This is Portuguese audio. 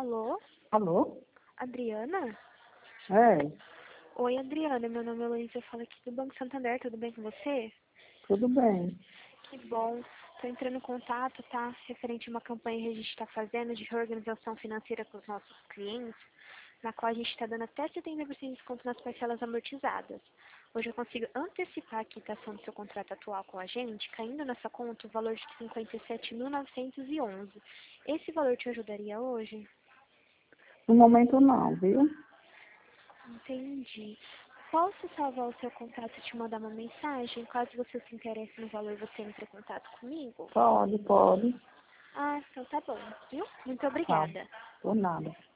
Alô? Alô? Adriana? É, Oi, Adriana. Meu nome é Luísa. Eu falo aqui do Banco Santander. Tudo bem com você? tudo bem. Que bom. Estou entrando em contato, tá? Referente a uma campanha que a gente está fazendo de reorganização financeira com os nossos clientes, na qual a gente está dando até 70% de desconto nas parcelas amortizadas. Hoje eu consigo antecipar a quitação do seu contrato atual com a gente, caindo nessa conta o valor de 57.911. Esse valor te ajudaria hoje? No momento não, viu? Entendi. Posso salvar o seu contato e te mandar uma mensagem? Caso você se interesse no valor, você entre em contato comigo? Pode, pode. Ah, então tá bom, viu? Muito Tá, obrigada. por nada.